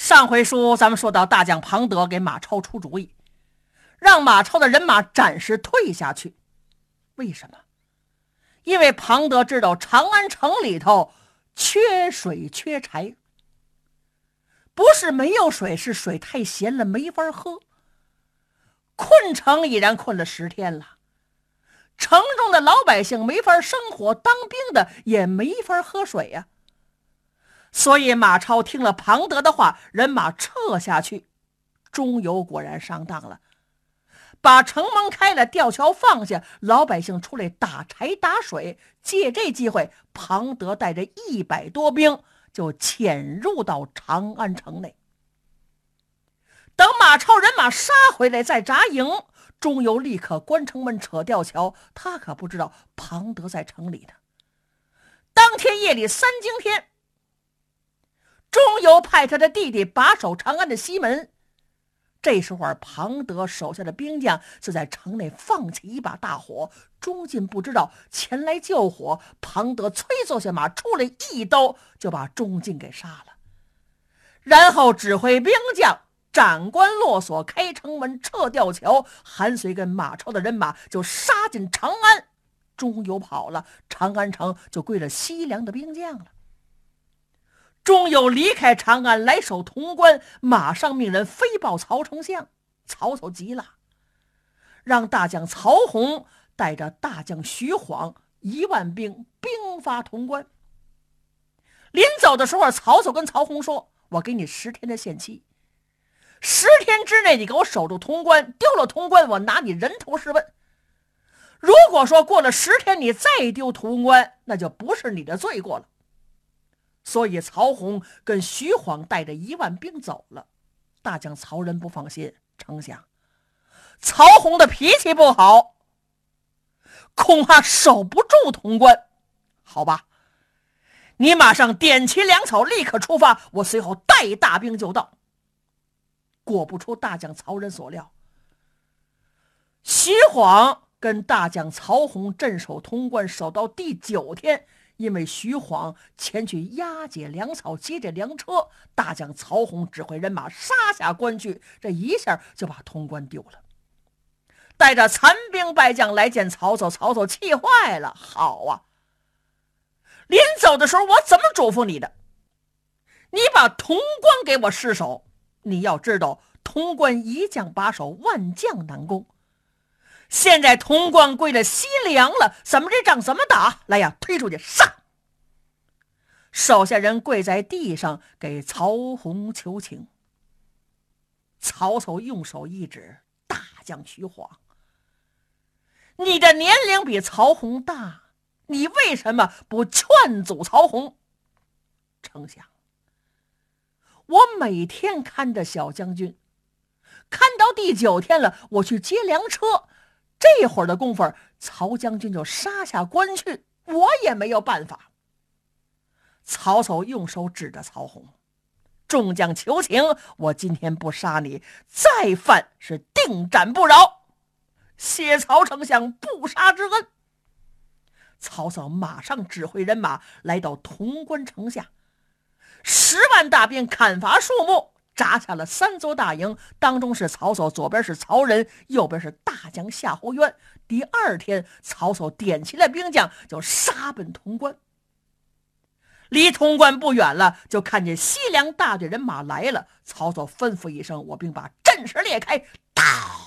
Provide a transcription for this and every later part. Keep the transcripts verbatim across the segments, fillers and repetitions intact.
上回书咱们说到，大将庞德给马超出主意，让马超的人马暂时退下去。为什么？因为庞德知道长安城里头缺水缺柴，不是没有水，是水太咸了没法喝。困城已然困了十天了，城中的老百姓没法生活，当兵的也没法喝水呀、啊。所以马超听了庞德的话，人马撤下去。中游果然上当了，把城门开了，吊桥放下，老百姓出来打柴打水。借这机会，庞德带着一百多兵就潜入到长安城内。等马超人马杀回来再扎营，中游立刻关城门扯吊桥，他可不知道庞德在城里呢。当天夜里三更天，中游派他的弟弟把守长安的西门。这时候庞德手下的兵将就在城内放起一把大火，中进不知道前来救火，庞德催坐下马出来，一刀就把中进给杀了，然后指挥兵将斩关落锁，开城门，撤吊桥，韩遂跟马超的人马就杀进长安。中游跑了，长安城就归了西凉的兵将了。中游离开长安来守潼关，马上命人飞报曹丞相。曹操急了，让大将曹洪带着大将徐晃一万兵兵发潼关。临走的时候，曹操跟曹洪说，我给你十天的限期，十天之内你给我守住潼关，丢了潼关我拿你人头试问。如果说过了十天你再丢潼关，那就不是你的罪过了。所以曹洪跟徐晃带着一万兵走了。大将曹仁不放心，丞相，曹洪的脾气不好，恐怕守不住潼关。好吧，你马上点齐粮草，立刻出发，我随后带大兵就到。果不出大将曹仁所料，徐晃跟大将曹洪镇守潼关，守到第九天，因为徐晃前去押解粮草，接着粮车，大将曹洪指挥人马杀下关去，这一下就把潼关丢了。带着残兵败将来见曹操，曹操气坏了。好啊，临走的时候我怎么嘱咐你的？你把潼关给我失守。你要知道，潼关一将把守，万将难攻。现在潼关归了西凉了，咱们这仗怎么打？来呀，推出去，上！手下人跪在地上给曹洪求情。曹操用手一指大将徐晃，你的年龄比曹洪大，你为什么不劝阻曹洪？丞相，我每天看着小将军，看到第九天了，我去接粮车，这会儿的功夫，曹将军就杀下关去，我也没有办法。曹操用手指着曹洪，众将求情，我今天不杀你，再犯是定斩不饶，谢曹丞相不杀之恩。曹操马上指挥人马来到潼关城下，十万大兵砍伐树木，扎下了三座大营，当中是曹操，左边是曹仁，右边是大将夏侯渊。第二天，曹操点齐了兵将，就杀奔潼关。离潼关不远了，就看见西凉大队人马来了。曹操吩咐一声，我兵把阵势裂开，到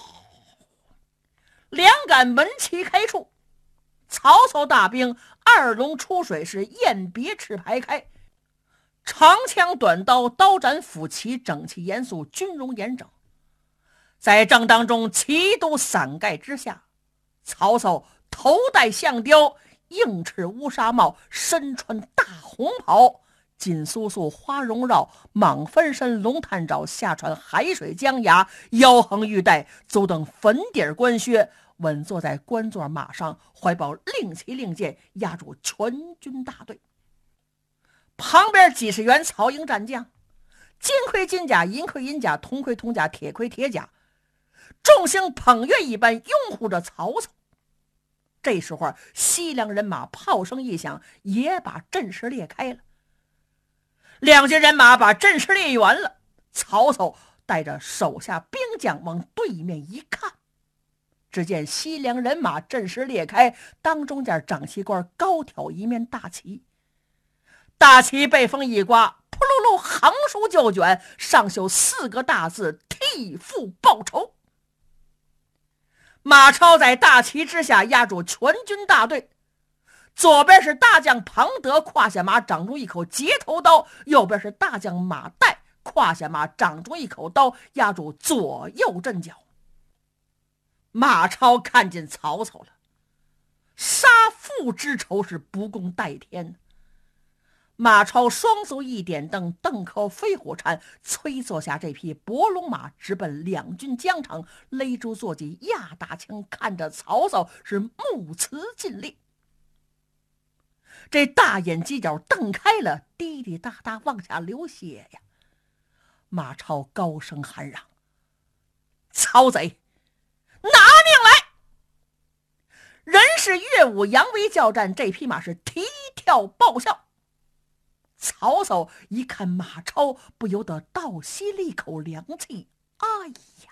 两杆门旗开处，曹操大兵二龙出水，是雁别翅排开，长枪短刀，刀斩斧齐，整齐严肃，军容严整。在正当中，旗都伞盖之下，曹操头戴象雕，硬翅乌纱帽，身穿大红袍，锦酥酥花绒绕，蟒分身龙探爪，下穿海水江崖，腰横玉带，足蹬粉底官靴，稳坐在官座马上，怀抱令旗令箭，压住全军大队。旁边几十员曹营战将，金盔金甲，银盔银甲，铜盔铜甲，铁盔铁甲，众星捧月一般拥护着曹操。这时候西凉人马炮声一响，也把阵势裂开了。两军人马把阵势裂完了， 曹操带着手下兵将往对面一看，只见西凉人马阵势裂开，当中间长旗官高挑一面大旗，大旗被风一刮，扑噜噜横竖就卷，上绣四个大字：替父报仇。马超在大旗之下压住全军大队，左边是大将庞德，胯下马掌中一口截头刀，右边是大将马岱，胯下马掌中一口刀，压住左右阵脚。马超看见曹操了，杀父之仇是不共戴天。马超双手一点蹬，蹬口飞虎铲，催坐下这匹伯龙马，直奔两军疆场，勒住坐骑，压大枪，看着曹操是目眦尽裂。这大眼犄角瞪开了，滴滴答答往下流血呀。马超高声喊嚷：曹贼，拿命来！人是乐舞扬威交战，这匹马是蹄跳爆笑。曹操一看马超，不由得倒吸了一口凉气。哎呀，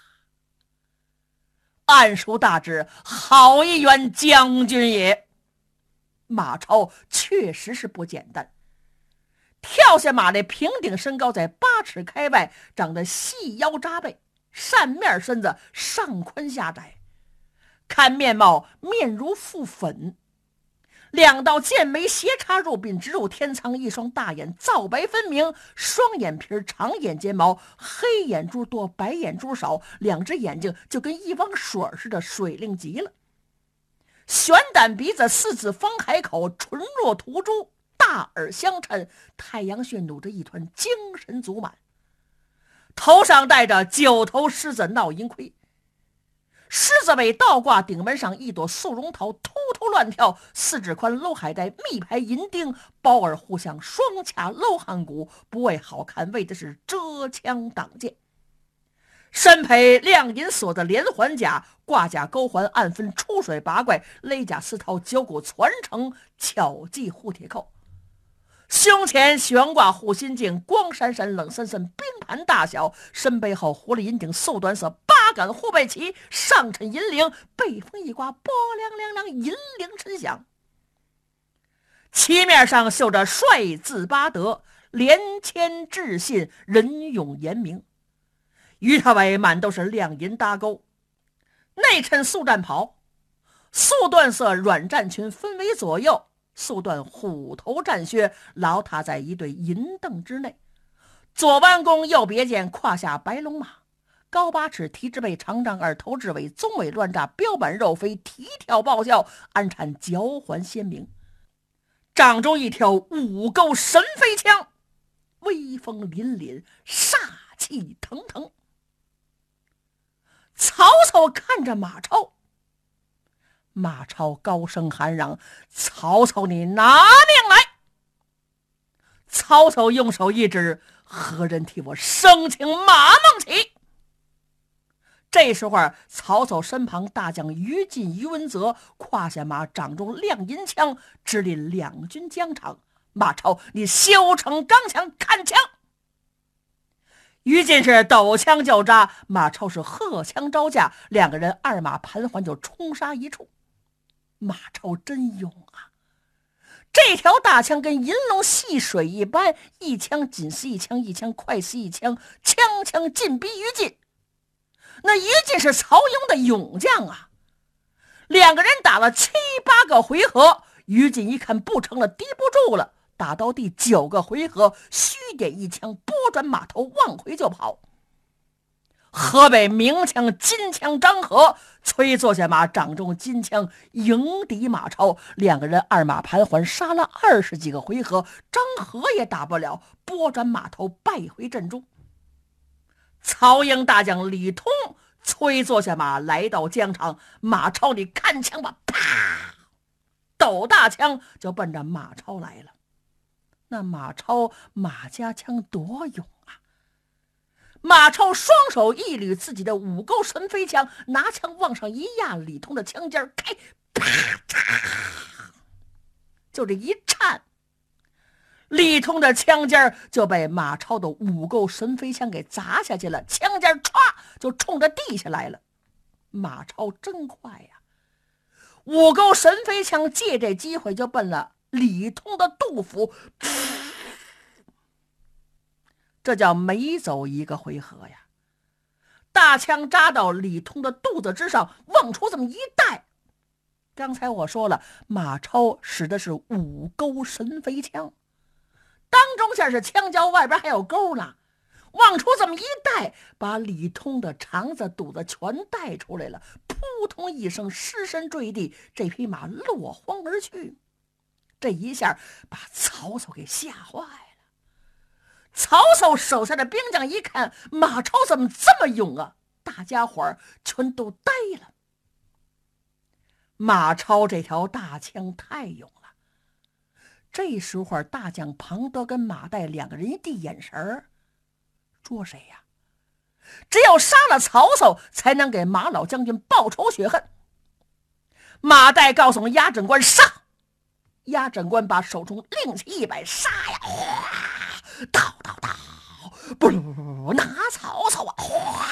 暗书大志，好一员将军也。马超确实是不简单，跳下马来，平顶身高在八尺开外，长得细腰扎背，扇面身子，上宽下窄，看面貌面如覆粉，两道剑眉斜插入并直入天仓，一双大眼皂白分明，双眼皮长眼睫毛，黑眼珠多白眼珠少，两只眼睛就跟一汪水似的，水灵极了。悬胆鼻子，四字方海口，唇若涂朱，大耳相衬，太阳穴努着一团精神足满，头上戴着九头狮子闹银盔，狮子尾倒挂顶门上一朵素绒桃，突突乱跳，四指宽搂海带，密排银钉，包耳互相双卡搂汉骨，不为好看，为的是遮枪挡箭。身配亮银锁的连环甲，挂甲钩环暗分出水八怪，勒甲丝绦九股攒成巧系护铁扣，胸前悬挂护心镜，光闪闪冷森森，冰盘大小，身背后狐狸银顶素短色，八杆护背旗，上衬银铃，被风一刮，波凉凉凉，银铃沉响。旗面上绣着帅字八德，连谦致信，仁勇严明。鱼头尾满都是亮银搭钩，内衬素战袍，素缎色软战裙分为左右，素缎虎头战靴牢踏在一对银镫之内，左弯弓右别箭，胯下白龙马，高八尺，蹄之背，长丈二，头至尾，鬃尾乱炸，标板肉飞，蹄跳爆笑，鞍缠脚环鲜明，掌中一条五钩神飞枪，威风凛凛，煞气腾腾。曹操看着马超，马超高声喊嚷：曹操，你拿命来！曹操用手一指：何人替我生请马孟起？这时候曹操身旁大将于禁、于文泽胯下马，掌中亮银枪，直领两军疆场。马超，你修成钢枪，看枪！于禁是抖枪就扎，马超是荷枪招架，两个人二马盘桓就冲杀一处。马超真勇啊！这条大枪跟银龙戏水一般，一枪紧似一枪，一枪快似一枪，枪枪进逼于禁。那于禁是曹营的勇将啊！两个人打了七八个回合，于禁一看不成了，敌不住了。打到第九个回合，虚点一枪，拨转马头往回就跑。河北明枪金枪张合催坐下马，掌中金枪迎敌马超，两个人二马盘桓，杀了二十几个回合，张合也打不了，拨转马头败回阵中。曹营大将李通催坐下马来到疆场，马超，你看枪吧！啪，抖大枪就奔着马超来了。那马超马家枪多勇啊！马超双手一捋自己的五钩神飞枪，拿枪往上一压，李通的枪尖开，啪嚓，就这一颤， 李通的枪尖就被马超的五钩神飞枪给砸下去了，枪尖歘就冲着地下来了。马超真快呀，五钩神飞枪借这机会就奔了李通的肚腹，这叫没走一个回合呀。大枪扎到李通的肚子之上，往出这么一带。刚才我说了，马超使的是五钩神飞枪，当中线是枪胶，外边还有钩呢，往出这么一带，把李通的肠子肚子全带出来了，扑通一声失身坠地，这匹马落荒而去。这一下把曹操给吓坏了。曹操手下的兵将一看马超怎么这么勇啊，大家伙儿全都呆了。马超这条大枪太勇了。这时候大将庞德跟马岱两个人一递眼神儿，捉谁呀？只有杀了曹操才能给马老将军报仇雪恨。马岱告诉押诊官杀，押诊官把手中令旗一摆，杀呀，哗，刀刀刀，不不拿曹操啊，哗！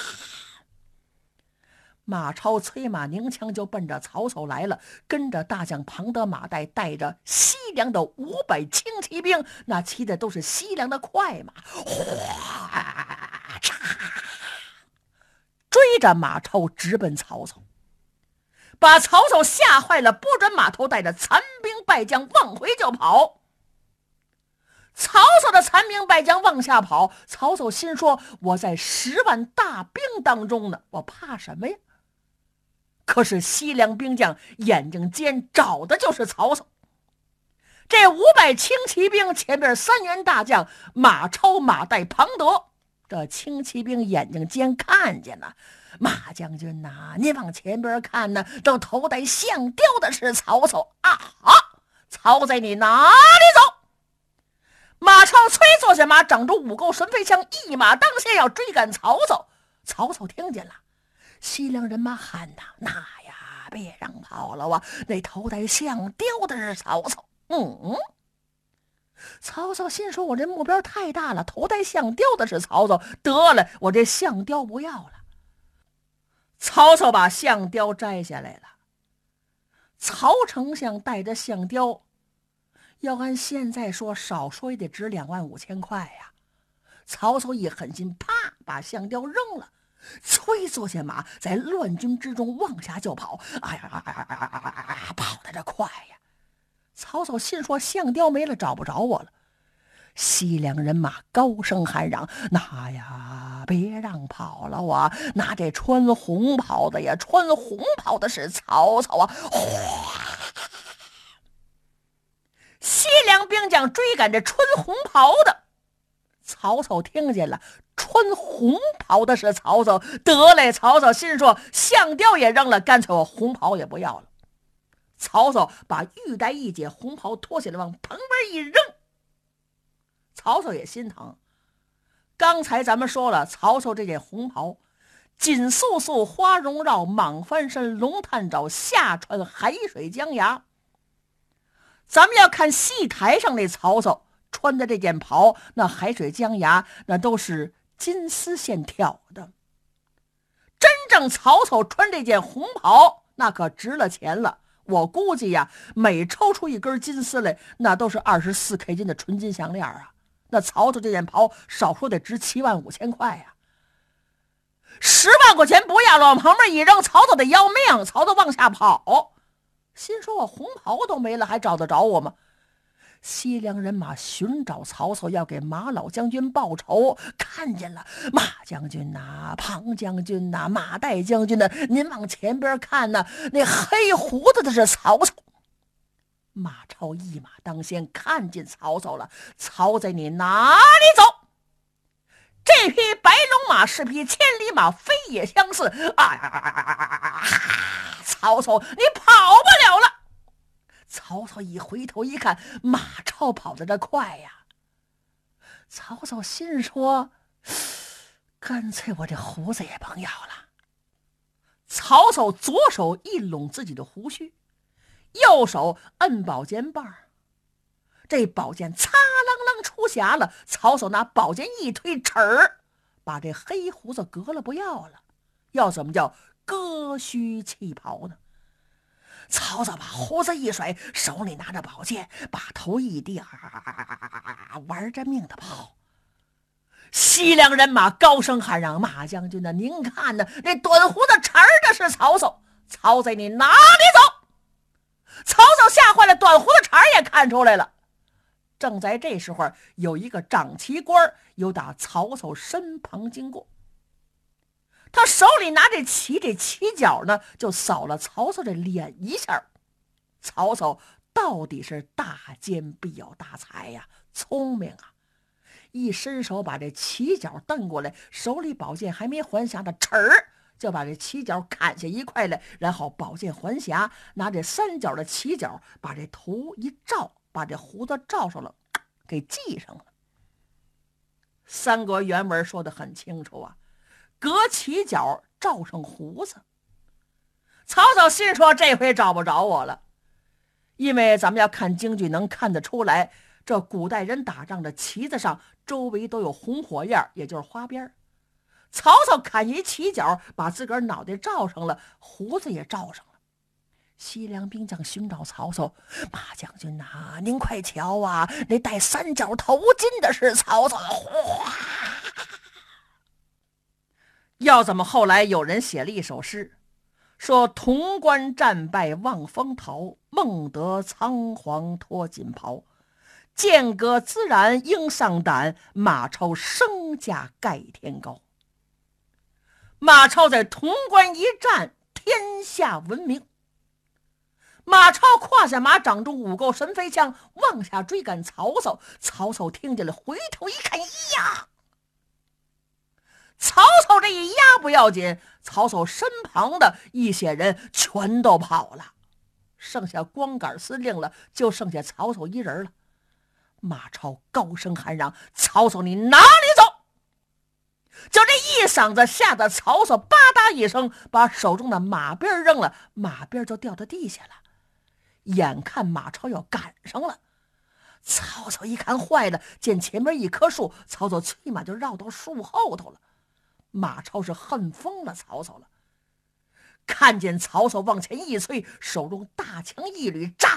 马超催马拧枪就奔着曹操来了，跟着大将庞德、马岱带着西凉的五百轻骑兵，那骑的都是西凉的快马，哗嚓，追着马超直奔曹操，把曹操吓坏了，拨转马头，带着残兵败将往回就跑。曹操的残兵败将往下跑，曹操心说：我在十万大兵当中呢，我怕什么呀？可是西凉兵将眼睛尖，找的就是曹操。这五百轻骑兵前边三员大将马超、马岱、庞德，这轻骑兵眼睛尖看见了，马将军呐、啊，您往前边看呢，都头戴象雕的是曹操啊！曹贼你哪里走？马超催坐下马，掌着五钩神飞枪，一马当先要追赶曹操。曹操听见了，西凉人马喊呐：“那呀，别让跑了啊！那头戴象雕的是曹操。”嗯，曹操心说：“我这目标太大了，头戴象雕的是曹操，得了，我这象雕不要了。”曹操把象雕摘下来了。曹丞相带着象雕，要按现在说，少说也得值两万五千块呀。曹操一狠心，啪，把象雕扔了，催坐下马，在乱军之中往下就跑。哎呀，哎呀，哎呀，哎呀，跑得这快呀！曹操心说：象雕没了，找不着我了。西凉人马高声喊嚷：“那呀，别让跑了啊！那这穿红袍的呀，穿红袍的是曹操啊！”哗！西凉兵将追赶着穿红袍的，曹操听见了，穿红袍的是曹操，得嘞！曹操心说：象雕也扔了，干脆我红袍也不要了。曹操把玉带一解，红袍脱下来往旁边一扔。曹操也心疼，刚才咱们说了，曹操这件红袍，锦素素，花荣绕，蟒翻身，龙探爪，下穿海水江崖。咱们要看戏台上那曹操穿的这件袍，那海水江崖那都是金丝线挑的。真正曹操穿这件红袍，那可值了钱了。我估计呀，每抽出一根金丝来，那都是二十四 K 金的纯金项链啊。那曹操这件袍少说得值七万五千块呀。十万块钱不要了，往旁边一扔，曹操得要命。曹操往下跑，心说我红袍都没了，还找得着我吗？西凉人马寻找曹操，要给马老将军报仇。看见了，马将军呐、啊，庞将军呐、啊，马岱将军呐、啊，您往前边看呐、啊，那黑胡子的是曹操。马超一马当先，看见曹操了。曹贼你哪里走？这匹白龙马是匹千里马，飞也相似。啊！曹操你跑不了了。曹操一回头一看，马超跑得这快呀。曹操心说：干脆我这胡子也甭要了。曹操左手一拢自己的胡须，右手摁宝肩膀， 这宝剑擦楞楞出匣了，曹操拿宝剑一推，齿儿把这黑胡子割了不要了。要怎么叫割须弃袍呢？曹操把胡子一甩，手里拿着宝剑，把头一低，啊，玩着命的跑。西凉人马高声喊嚷：“马将军呢？您看呢？那短胡子茬儿的是曹操，曹贼你哪里走？”曹操吓坏了，短胡子茬儿也看出来了。正在这时候，有一个掌旗官由打曹操身旁经过，他手里拿着旗，这旗角呢就扫了曹操的脸一下。曹操到底是大奸必有大才呀，聪明啊！一伸手把这旗角瞪过来，手里宝剑还没还匣的，齿儿就把这旗角砍下一块来，然后宝剑还匣，拿这三角的旗角把这头一罩，把这胡子罩上了，给系上了。三国原文说得很清楚啊，割旗角罩上胡子。曹操心说这回找不着我了，因为咱们要看京剧能看得出来，这古代人打仗的旗子上周围都有红火焰，也就是花边。曹操砍一旗角，把自个儿脑袋罩上了，胡子也罩上了。西凉兵将寻找曹操：“马将军呐、啊，您快瞧啊，那戴三角头巾的是曹操。”哗！要怎么后来有人写了一首诗，说潼关战败望风逃，孟德仓皇脱锦袍。剑戈自然应上胆，马超身价盖天高。马超在潼关一战，天下闻名。马超胯下马，掌中五钩神飞枪，往下追赶曹操。曹操听见了，回头一看，呀！曹操这一压不要紧，曹操身旁的一些人全都跑了，剩下光杆司令了，就剩下曹操一人了。马超高声喊嚷：“曹操，你哪里走？”就这一嗓子，吓得曹操吧嗒一声把手中的马鞭扔了，马鞭就掉到地下了。眼看马超要赶上了，曹操一看坏了，见前面一棵树，曹操催马就绕到树后头了。马超是恨疯了曹操了，看见曹操往前一催，手中大枪一捋，扎，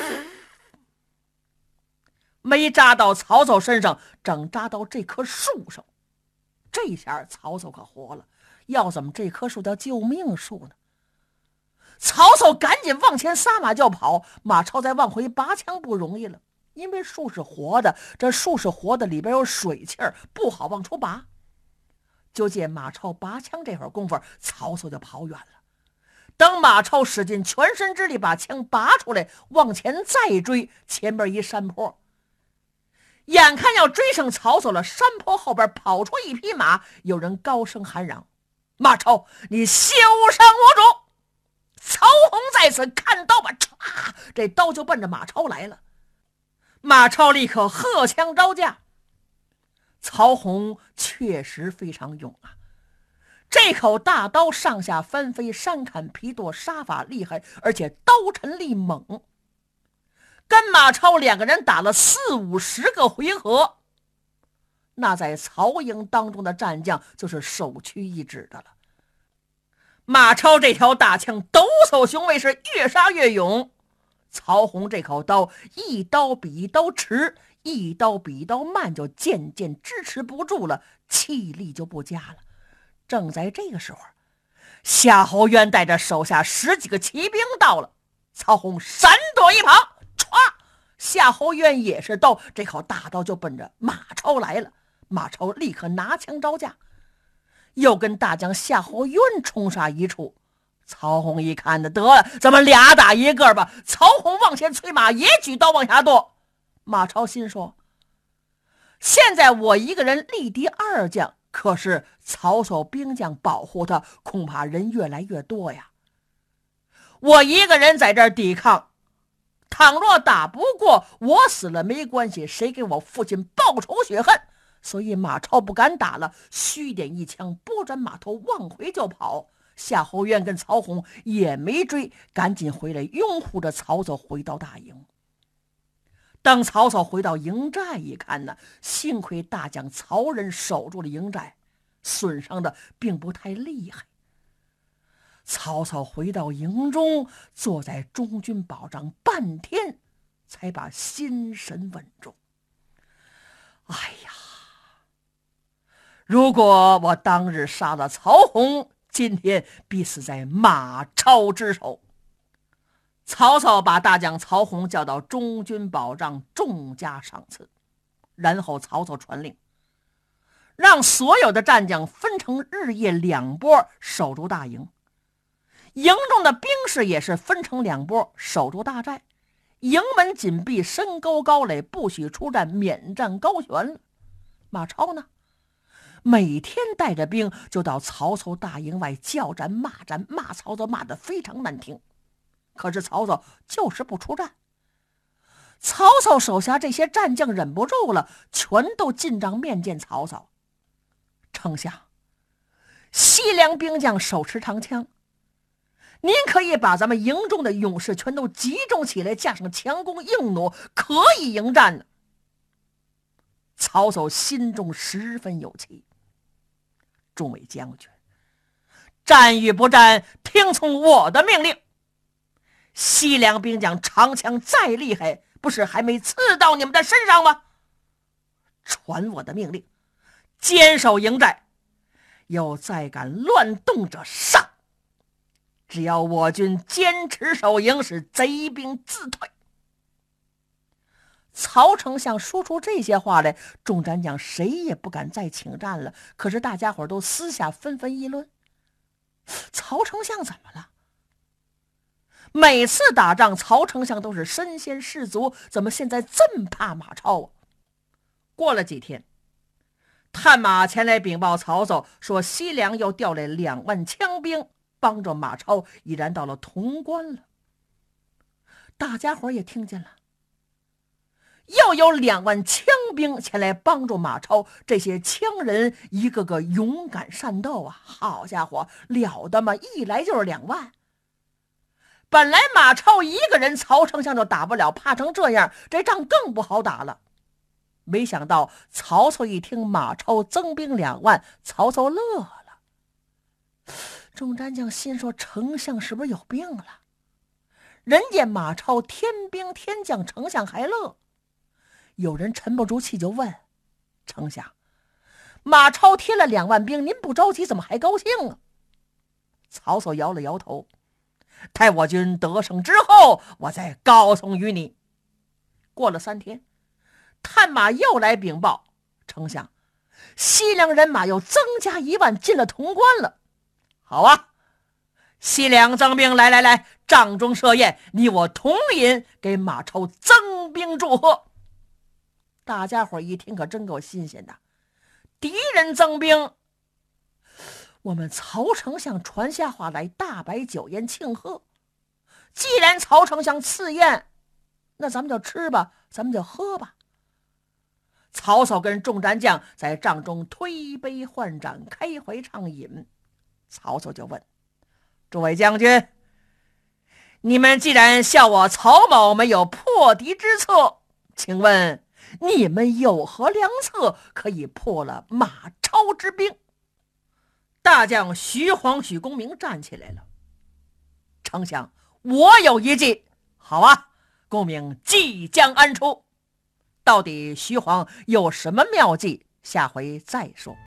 没扎到曹操身上，正扎到这棵树上。这下曹操可活了，要怎么这棵树叫救命树呢？曹操赶紧往前撒马就跑，马超再往回拔枪不容易了，因为树是活的，这树是活的，里边有水气儿，不好往出拔。就见马超拔枪这会儿功夫，曹操就跑远了。等马超使尽全身之力把枪拔出来，往前再追，前面一山坡，眼看要追上曹操了，山坡后边跑出一匹马，有人高声喊嚷：“马超，你休伤我主！”曹洪在此看刀吧，唰，这刀就奔着马超来了。马超立刻荷枪招架。曹洪确实非常勇啊，这口大刀上下翻飞，山砍皮剁，杀法厉害，而且刀沉力猛。跟马超两个人打了四五十个回合，那在曹营当中的战将就是首屈一指的了。马超这条大枪抖擞雄威，是越杀越勇。曹洪这口刀一刀比一刀迟，一刀比一刀慢，就渐渐支持不住了，气力就不佳了。正在这个时候，夏侯渊带着手下十几个骑兵到了，曹洪闪躲一旁，歘，夏侯渊也是刀，这口大刀就奔着马超来了。马超立刻拿枪招架，又跟大将夏侯渊冲杀一处。曹洪一看的，得了，咱们俩打一个吧。曹洪往前催马，也举刀往下剁。马超心说，现在我一个人力敌二将，可是曹操兵将保护他，恐怕人越来越多呀。我一个人在这儿抵抗，倘若打不过，我死了没关系，谁给我父亲报仇雪恨？所以马超不敢打了，虚点一枪，拨转马头往回就跑。夏侯渊跟曹洪也没追，赶紧回来拥护着曹操回到大营。 等曹操回到营寨一看呢，幸亏大将曹仁守住了营寨，损伤的并不太厉害。曹操回到营中，坐在中军宝帐半天，才把心神稳住。哎呀，如果我当日杀了曹洪，今天必死在马超之手。曹操把大将曹洪叫到中军宝帐，重加赏赐。然后曹操传令，让所有的战将分成日夜两波守住大营。营中的兵士也是分成两波守住大寨，营门紧闭，深沟高垒，不许出战，免战高悬。马超呢，每天带着兵就到曹操大营外叫战骂战，骂曹操骂得非常难听。可是曹操就是不出战。曹操手下这些战将忍不住了，全都进帐面见曹操。丞相，西凉兵将手持长枪，您可以把咱们营中的勇士全都集中起来，架上强弓硬弩，可以迎战呢。曹操心中十分有气。众位将军，战与不战，听从我的命令。西凉兵将长枪再厉害，不是还没刺到你们的身上吗？传我的命令，坚守营寨，有再敢乱动者上。只要我军坚持守营，使贼兵自退。曹丞相说出这些话来，众战将谁也不敢再请战了。可是大家伙都私下纷纷议论，曹丞相怎么了？每次打仗曹丞相都是身先士卒，怎么现在这么怕马超啊？过了几天，探马前来禀报曹操，说西凉又调来两万枪兵，帮着马超已然到了潼关了。大家伙也听见了，又有两万枪兵前来帮助马超。这些枪人一个个勇敢善斗啊，好家伙，了得吗？一来就是两万。本来马超一个人曹丞相就打不了，怕成这样，这仗更不好打了。没想到曹操一听马超增兵两万，曹操乐了。众战将心说，丞相是不是有病了？人家马超天兵天将，丞相还乐。有人沉不住气就问丞相，马超添了两万兵，您不着急，怎么还高兴啊？曹操摇了摇头，待我军得胜之后，我再告诉于你。过了三天，探马又来禀报，丞相，西凉人马又增加一万，进了潼关了。好啊，西凉增兵，来来来，帐中设宴，你我同饮，给马超增兵祝贺。大家伙一听可真够新鲜的，敌人增兵，我们曹丞相传下话来，大摆酒宴庆贺。既然曹丞相赐宴，那咱们就吃吧，咱们就喝吧。曹操跟众战将在帐中推杯换盏，开怀畅饮。曹操就问诸位将军，你们既然笑我曹某没有破敌之策，请问你们有何良策可以破了马超之兵？大将徐晃、许公明站起来了。丞相，我有一计。好啊，公明即将安出。到底徐晃有什么妙计？下回再说。